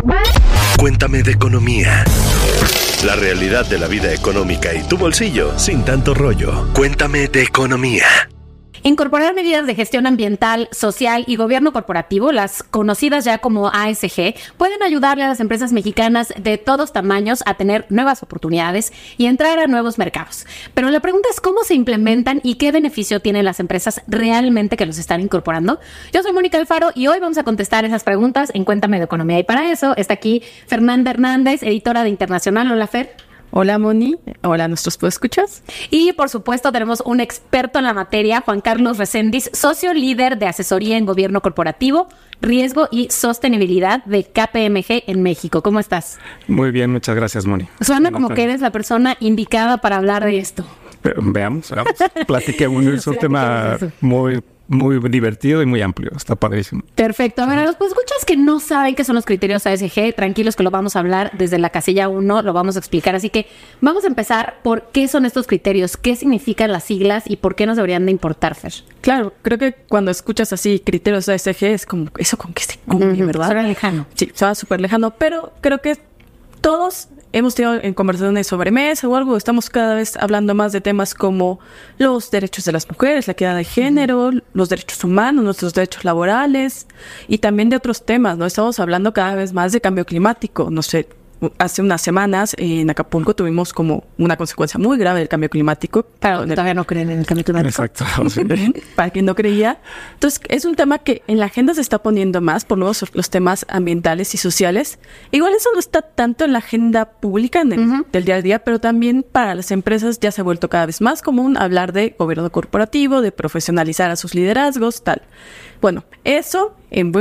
Cuéntame de economía. La realidad de la vida económica y tu bolsillo sin tanto rollo. Cuéntame de economía. Incorporar medidas de gestión ambiental, social y gobierno corporativo, las conocidas ya como ASG, pueden ayudarle a las empresas mexicanas de todos tamaños a tener nuevas oportunidades y entrar a nuevos mercados. Pero la pregunta es cómo se implementan y qué beneficio tienen las empresas realmente que los están incorporando. Yo soy Mónica Alfaro y hoy vamos a contestar esas preguntas en Cuéntame de Economía. Y para eso está aquí Fernanda Hernández, editora de Internacional. Hola, Fer. Hola, Moni. Hola, nuestros podescuchas. Y, por supuesto, tenemos un experto en la materia, Juan Carlos Reséndiz, socio líder de asesoría en gobierno corporativo, riesgo y sostenibilidad de KPMG en México. ¿Cómo estás? Muy bien, muchas gracias, Moni. Suena como que eres la persona indicada para hablar de esto. Veamos. Platiquemos. Es un tema muy divertido y muy amplio. Está padrísimo. Perfecto. A ver, a los escuchas que no saben qué son los criterios ASG, tranquilos que lo vamos a hablar desde la casilla 1, lo vamos a explicar. Así que vamos a empezar por qué son estos criterios, qué significan las siglas y por qué nos deberían de importar, Fer. Claro, creo que cuando escuchas así criterios ASG es como eso con que se come, ¿verdad? Suena lejano. Sí, suena súper lejano, pero creo que todos hemos tenido en conversaciones sobre mesa o algo, estamos cada vez hablando más de temas como los derechos de las mujeres, la equidad de género, los derechos humanos, nuestros derechos laborales y también de otros temas, ¿no? Estamos hablando cada vez más de cambio climático, no sé. Hace unas semanas en Acapulco tuvimos como una consecuencia muy grave del cambio climático. Claro, todavía no creen en el cambio climático. Exacto. Para quien no creía. Entonces, es un tema que en la agenda se está poniendo más, por lo menos los temas ambientales y sociales. Igual eso no está tanto en la agenda pública del día a día, pero también para las empresas ya se ha vuelto cada vez más común hablar de gobierno corporativo, de profesionalizar a sus liderazgos, tal. Bueno, eso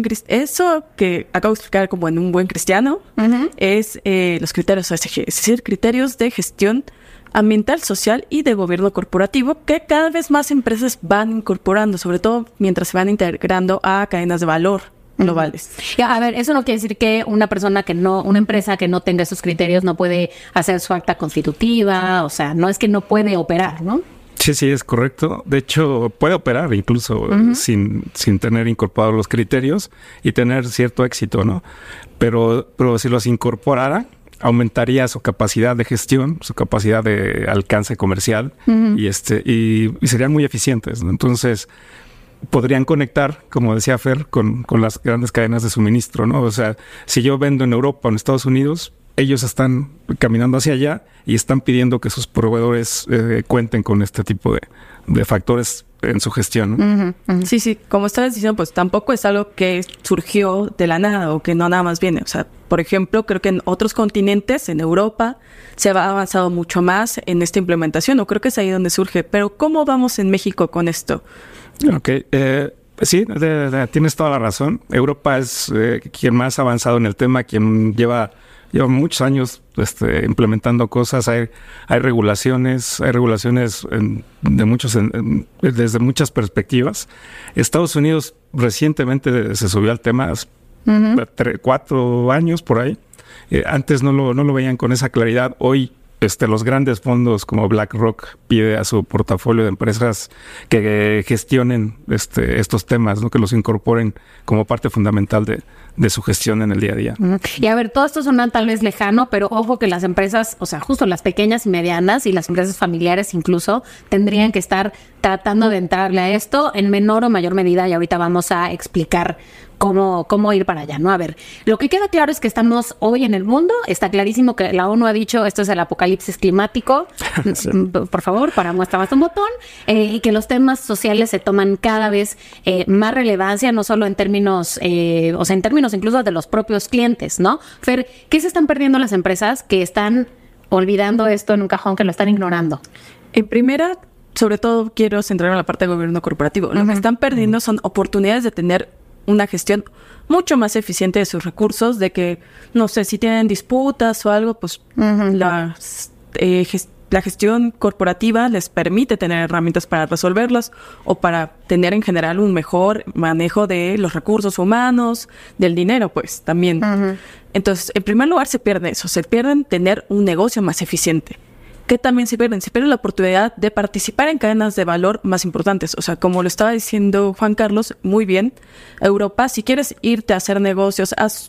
que acabo de explicar como en un buen cristiano, es los criterios ASG, es decir, criterios de gestión ambiental, social y de gobierno corporativo que cada vez más empresas van incorporando, sobre todo mientras se van integrando a cadenas de valor globales. Ya, a ver, eso no quiere decir que una empresa que no tenga esos criterios no puede hacer su acta constitutiva, o sea, no es que no puede operar, ¿no? Sí, es correcto. De hecho, puede operar incluso sin tener incorporados los criterios y tener cierto éxito, ¿no? Pero si los incorporara, aumentaría su capacidad de gestión, su capacidad de alcance comercial y serían muy eficientes, ¿no? Entonces, podrían conectar, como decía Fer, con las grandes cadenas de suministro, ¿no? O sea, si yo vendo en Europa o en Estados Unidos, ellos están caminando hacia allá y están pidiendo que sus proveedores cuenten con este tipo de factores en su gestión, ¿no? Sí, como estabas diciendo, pues tampoco es algo que surgió de la nada o que no nada más viene. O sea, por ejemplo, creo que en otros continentes, en Europa, se ha avanzado mucho más en esta implementación, o creo que es ahí donde surge. Pero ¿cómo vamos en México con esto? Okay. Sí, tienes toda la razón. Europa es quien más ha avanzado en el tema, quien lleva muchos años implementando cosas. Hay regulaciones desde muchas perspectivas. Estados Unidos recientemente se subió al tema, 4 años por ahí. Antes no lo veían con esa claridad. Hoy los grandes fondos como BlackRock pide a su portafolio de empresas que gestionen estos temas, ¿no? Que los incorporen como parte fundamental de su gestión en el día a día. Y a ver, todo esto suena tal vez lejano, pero ojo que las empresas, o sea, justo las pequeñas y medianas y las empresas familiares incluso, tendrían que estar tratando de entrarle a esto en menor o mayor medida, y ahorita vamos a explicar cómo ir para allá, ¿no? A ver, lo que queda claro es que estamos hoy en el mundo, está clarísimo que la ONU ha dicho esto es el apocalipsis climático, sí. Por favor, para muestra más un botón, y que los temas sociales se toman cada vez más relevancia, no solo en términos, en términos incluso de los propios clientes, ¿no? Fer, ¿qué se están perdiendo las empresas que están olvidando esto en un cajón, que lo están ignorando? En primera, sobre todo quiero centrarme en la parte de gobierno corporativo. Lo que están perdiendo son oportunidades de tener una gestión mucho más eficiente de sus recursos, de que, no sé, si tienen disputas o algo, pues la gestión corporativa les permite tener herramientas para resolverlas o para tener en general un mejor manejo de los recursos humanos, del dinero, pues, también. Entonces, en primer lugar, se pierde eso, se pierden tener un negocio más eficiente. ¿Qué también se pierden? Se pierde la oportunidad de participar en cadenas de valor más importantes. O sea, como lo estaba diciendo Juan Carlos, muy bien, Europa, si quieres irte a hacer negocios,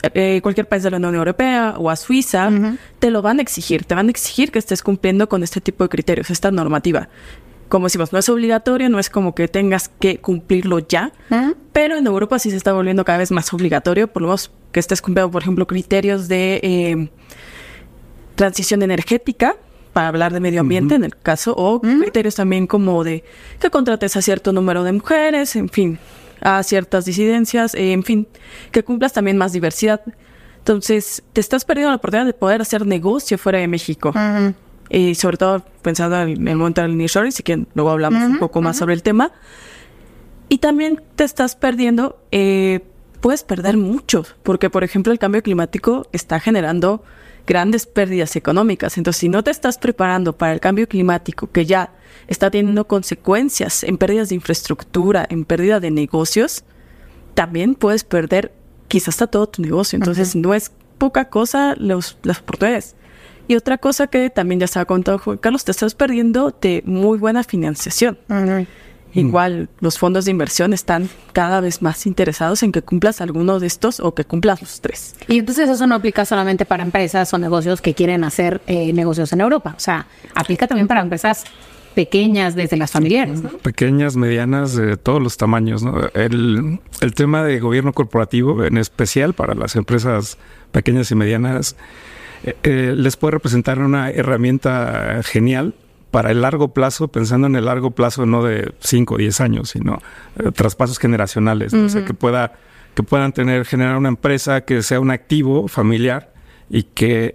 cualquier país de la Unión Europea o a Suiza, te lo van a exigir. Te van a exigir que estés cumpliendo con este tipo de criterios, esta normativa. Como decimos, no es obligatorio, no es como que tengas que cumplirlo ya, pero en Europa sí se está volviendo cada vez más obligatorio, por lo menos que estés cumpliendo, por ejemplo, criterios de transición energética, para hablar de medio ambiente en el caso, o criterios también como de que contrates a cierto número de mujeres, en fin, a ciertas disidencias, en fin, que cumplas también más diversidad. Entonces, te estás perdiendo la oportunidad de poder hacer negocio fuera de México. Y sobre todo pensando en el momento del nearshoring, así que luego hablamos un poco más sobre el tema. Y también te estás perdiendo, puedes perder mucho, porque por ejemplo el cambio climático está generando grandes pérdidas económicas. Entonces, si no te estás preparando para el cambio climático, que ya está teniendo consecuencias en pérdidas de infraestructura, en pérdida de negocios, también puedes perder quizás hasta todo tu negocio. Entonces, no es poca cosa las oportunidades. Y otra cosa que también ya estaba contando Juan Carlos, te estás perdiendo de muy buena financiación. Igual los fondos de inversión están cada vez más interesados en que cumplas alguno de estos o que cumplas los 3. Y entonces eso no aplica solamente para empresas o negocios que quieren hacer negocios en Europa. O sea, aplica también para empresas pequeñas, desde las familiares, ¿no? Pequeñas, medianas, de todos los tamaños, ¿no? El tema de gobierno corporativo, en especial para las empresas pequeñas y medianas, les puede representar una herramienta genial para el largo plazo, pensando en el largo plazo no de 5 o 10 años, sino traspasos generacionales, ¿no? O sea, que puedan generar una empresa que sea un activo familiar y que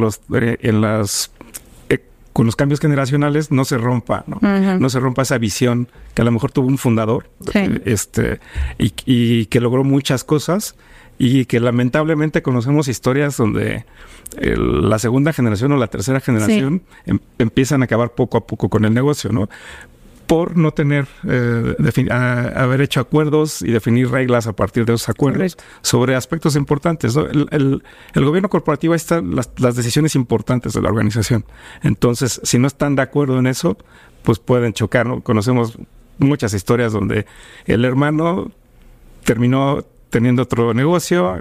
con los cambios generacionales no se rompa, ¿no? No se rompa esa visión que a lo mejor tuvo un fundador, y que logró muchas cosas, y que lamentablemente conocemos historias donde la segunda generación o la tercera generación empiezan a acabar poco a poco con el negocio, ¿no? Por no tener, haber hecho acuerdos y definir reglas a partir de esos acuerdos sobre aspectos importantes, ¿no? El gobierno corporativo, ahí están las decisiones importantes de la organización. Entonces, si no están de acuerdo en eso, pues pueden chocar, ¿no? Conocemos muchas historias donde el hermano terminó teniendo otro negocio,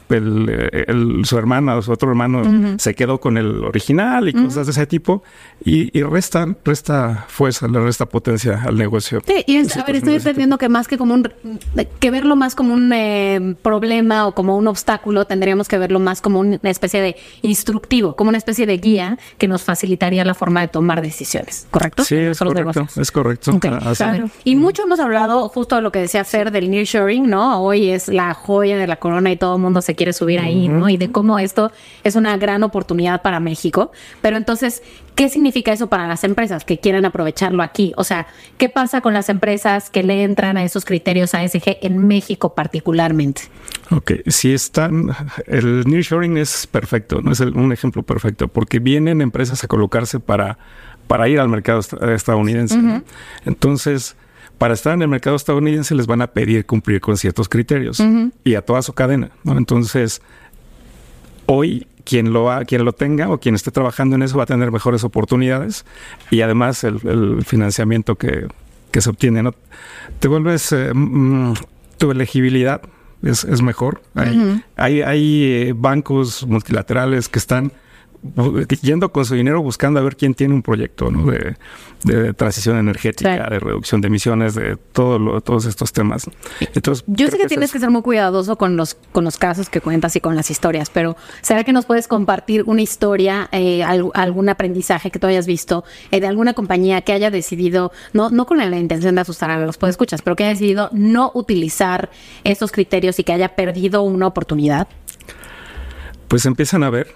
su hermana o su otro hermano se quedó con el original y cosas de ese tipo, y resta fuerza, le resta potencia al negocio. Sí, y estoy entendiendo que más que que verlo más como un problema o como un obstáculo, tendríamos que verlo más como una especie de instructivo, como una especie de guía que nos facilitaría la forma de tomar decisiones, ¿correcto? Sí, es correcto. Okay. Claro. Y mucho hemos hablado justo de lo que decía Fer del nearshoring, ¿no? Hoy es la joya de la corona y todo el mundo se quiere subir ahí, ¿no? Y de cómo esto es una gran oportunidad para México. Pero entonces, ¿qué significa eso para las empresas que quieren aprovecharlo aquí? O sea, ¿qué pasa con las empresas que le entran a esos criterios ASG en México particularmente? Ok, el nearshoring es perfecto, no es un ejemplo perfecto, porque vienen empresas a colocarse para ir al mercado estadounidense, ¿no? Entonces, para estar en el mercado estadounidense les van a pedir cumplir con ciertos criterios y a toda su cadena, ¿no? Entonces, hoy quien lo tenga o quien esté trabajando en eso va a tener mejores oportunidades, y además el financiamiento que se obtiene, ¿no? Te vuelves, tu elegibilidad es mejor. Hay bancos multilaterales que están yendo con su dinero buscando a ver quién tiene un proyecto, ¿no? de transición energética, de reducción de emisiones, de todos estos temas. Entonces, yo sé que tienes que ser muy cuidadoso con los casos que cuentas y con las historias, pero ¿será que nos puedes compartir una historia, algún aprendizaje que tú hayas visto de alguna compañía que haya decidido, no con la intención de asustar a los podescuchas, pero que haya decidido no utilizar estos criterios y que haya perdido una oportunidad? Pues empiezan a ver,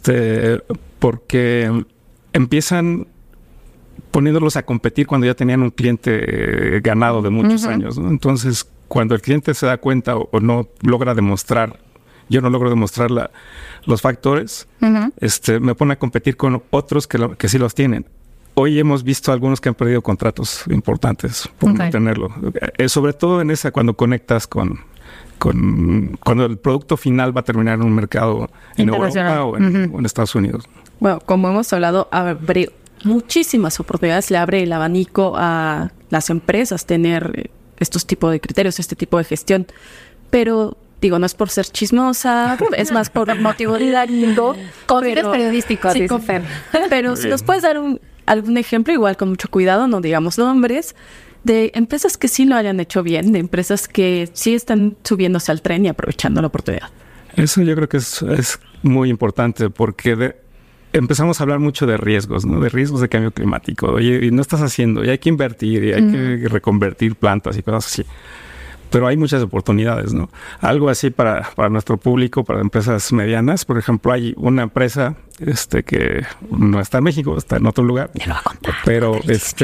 porque empiezan poniéndolos a competir cuando ya tenían un cliente ganado de muchos años, ¿no? Entonces, cuando el cliente se da cuenta o no logra demostrar, yo no logro demostrar los factores, me pone a competir con otros que sí los tienen. Hoy hemos visto algunos que han perdido contratos importantes por no tenerlo. Sobre todo en cuando conectas cuando el producto final va a terminar en un mercado en Europa o en Estados Unidos. Bueno, como hemos hablado, abre muchísimas oportunidades, le abre el abanico a las empresas tener estos tipos de criterios, este tipo de gestión. Pero Digo, no es por ser chismosa, es más por motivo didáctico. Pero periodístico, sí, dice Fer. Pero si nos puedes dar algún ejemplo, igual con mucho cuidado, no digamos nombres, de empresas que sí lo hayan hecho bien, de empresas que sí están subiéndose al tren y aprovechando la oportunidad. Eso yo creo que es muy importante porque empezamos a hablar mucho de riesgos, ¿no? De riesgos de cambio climático. Oye, y no estás haciendo, y hay que invertir, y hay que reconvertir plantas y cosas así. Pero hay muchas oportunidades, ¿no? Algo así para nuestro público, para empresas medianas. Por ejemplo, hay una empresa que no está en México, está en otro lugar. Te lo voy a contar. Pero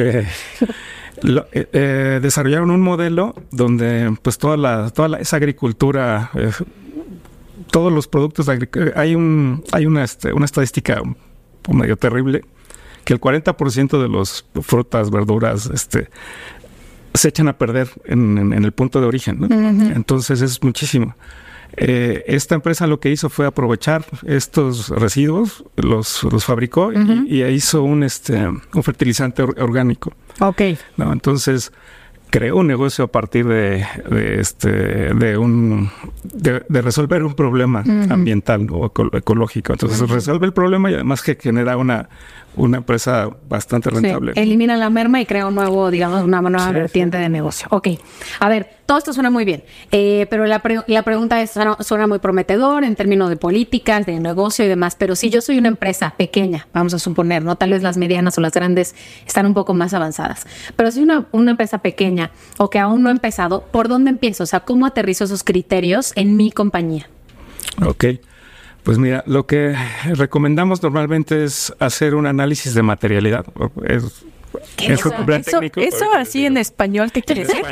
desarrollaron un modelo donde pues toda esa agricultura, todos los productos de agricultura, hay una estadística medio terrible, que el 40% de los frutas, verduras, se echan a perder en el punto de origen, ¿no? Entonces es muchísimo. Esta empresa lo que hizo fue aprovechar estos residuos, los fabricó y hizo un fertilizante orgánico. Ok. ¿No? Entonces creó un negocio a partir de resolver un problema ambiental o ecológico. Entonces resuelve el problema y además que genera una empresa bastante rentable. Sí, elimina la merma y crea un nuevo, digamos, una nueva vertiente de negocio. Ok. A ver, todo esto suena muy bien, pero la pregunta suena muy prometedor en términos de políticas, de negocio y demás, pero si yo soy una empresa pequeña, vamos a suponer, ¿no? Tal vez las medianas o las grandes están un poco más avanzadas, pero si una empresa pequeña o que aún no ha empezado, ¿por dónde empiezo? O sea, ¿cómo aterrizo esos criterios en mi compañía? Ok. Pues mira, lo que recomendamos normalmente es hacer un análisis de materialidad. Eso así en español, ¿qué quiere decir?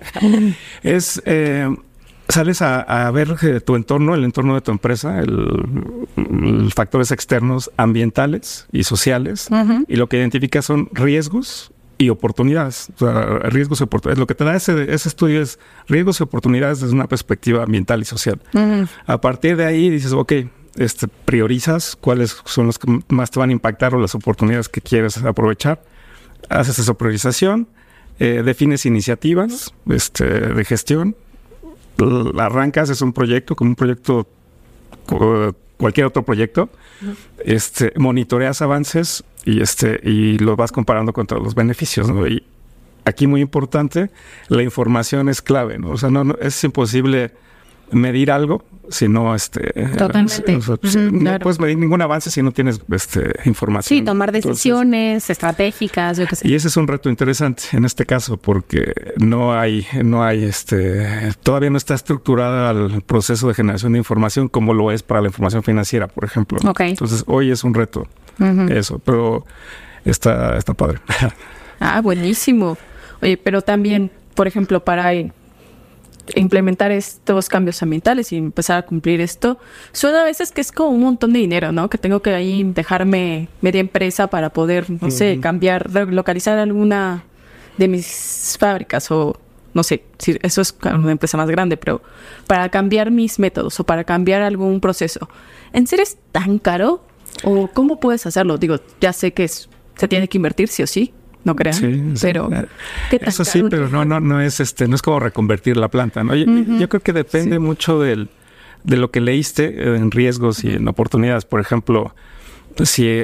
Es sales a ver tu entorno, el entorno de tu empresa, los factores externos ambientales y sociales, y lo que identifica son riesgos y oportunidades. O sea, riesgos y oportunidades. Lo que te da ese estudio es riesgos y oportunidades desde una perspectiva ambiental y social. A partir de ahí dices, ok, priorizas cuáles son los que más te van a impactar o las oportunidades que quieres aprovechar. Haces esa priorización, defines iniciativas de gestión, arrancas, es un proyecto, como un proyecto, cualquier otro proyecto, monitoreas avances y los vas comparando contra los beneficios, ¿no? Y aquí muy importante, la información es clave, ¿no? O sea, no es imposible medir algo si no totalmente. No puedes medir ningún avance si no tienes información. Sí, tomar decisiones estratégicas, yo qué sé. Y ese es un reto interesante en este caso porque no hay todavía no está estructurada el proceso de generación de información como lo es para la información financiera, por ejemplo. Okay. Entonces, hoy es un reto eso, pero está padre. Buenísimo. Oye, pero también, por ejemplo, para implementar estos cambios ambientales y empezar a cumplir esto, suena a veces que es como un montón de dinero, ¿no? Que tengo que ahí dejarme media empresa para poder, no sé, cambiar, localizar alguna de mis fábricas o, no sé, si eso es una empresa más grande, pero para cambiar mis métodos o para cambiar algún proceso. ¿En serio es tan caro? ¿O cómo puedes hacerlo? Digo, ya sé que se tiene que invertir sí o sí. No crean, sí, pero ¿qué tal? Eso sí, pero no es como reconvertir la planta, ¿no? Yo creo que depende mucho de lo que leíste en riesgos y en oportunidades. Por ejemplo, si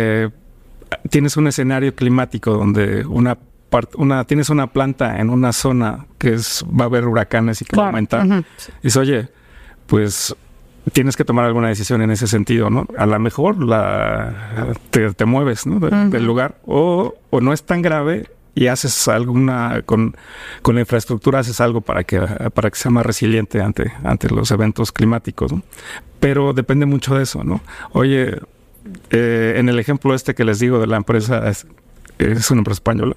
tienes un escenario climático donde tienes una planta en una zona que va a haber huracanes y que va a aumentar, dices, oye, pues tienes que tomar alguna decisión en ese sentido, ¿no? A lo mejor te mueves, ¿no? Del lugar o no es tan grave y haces alguna con la infraestructura haces algo para que sea más resiliente ante los eventos climáticos, ¿no? Pero depende mucho de eso, ¿no? Oye, en el ejemplo que les digo de la empresa es una empresa española,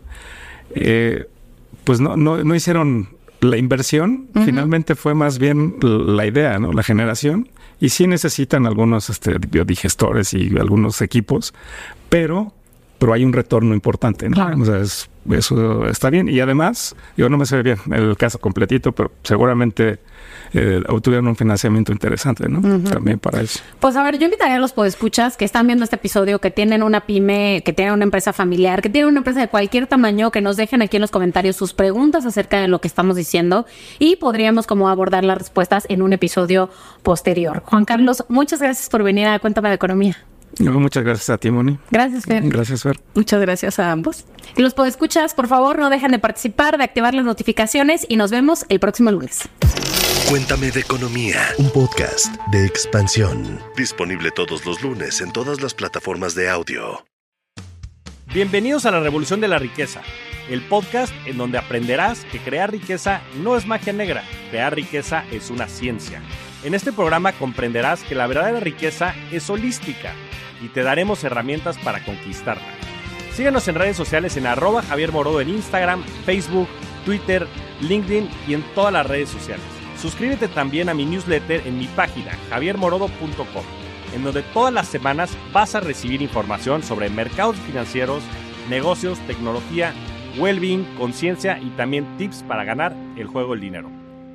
pues no hicieron la inversión, finalmente fue más bien la idea, ¿no? La generación. Y sí necesitan algunos biodigestores y algunos equipos, pero pero hay un retorno importante, ¿no? Claro. O sea, eso está bien. Y además, yo no me sé bien el caso completito, pero seguramente obtuvieron un financiamiento interesante, ¿no? También para eso. Pues a ver, yo invitaría a los podescuchas que están viendo este episodio, que tienen una pyme, que tienen una empresa familiar, que tienen una empresa de cualquier tamaño, que nos dejen aquí en los comentarios sus preguntas acerca de lo que estamos diciendo y podríamos como abordar las respuestas en un episodio posterior. Juan Carlos, muchas gracias por venir a Cuéntame de Economía. No, muchas gracias a ti, Moni. Gracias, Fer. Gracias, Fer. Muchas gracias a ambos. Y los podescuchas, por favor, no dejen de participar, de activar las notificaciones y nos vemos el próximo lunes. Cuéntame de Economía, un podcast de Expansión. Disponible todos los lunes en todas las plataformas de audio. Bienvenidos a La Revolución de la Riqueza, el podcast en donde aprenderás que crear riqueza no es magia negra, crear riqueza es una ciencia. En este programa comprenderás que la verdadera riqueza es holística y te daremos herramientas para conquistarla. Síguenos en redes sociales en @JavierMorodo en Instagram, Facebook, Twitter, LinkedIn y en todas las redes sociales. Suscríbete también a mi newsletter en mi página javiermorodo.com, en donde todas las semanas vas a recibir información sobre mercados financieros, negocios, tecnología, well-being, conciencia y también tips para ganar el juego del dinero.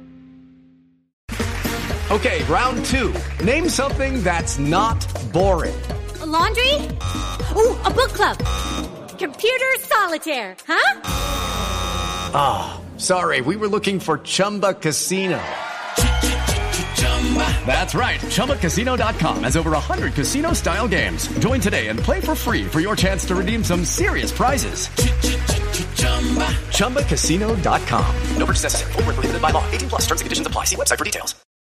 Okay, round 2. Name something that's not boring. A laundry? Ooh, a book club. Computer solitaire, huh? Sorry, we were looking for Chumba Casino. That's right. ChumbaCasino.com has over 100 casino-style games. Join today and play for free for your chance to redeem some serious prizes. ChumbaCasino.com. No purchase necessary. Void where prohibited by law. 18+ terms and conditions apply. See website for details.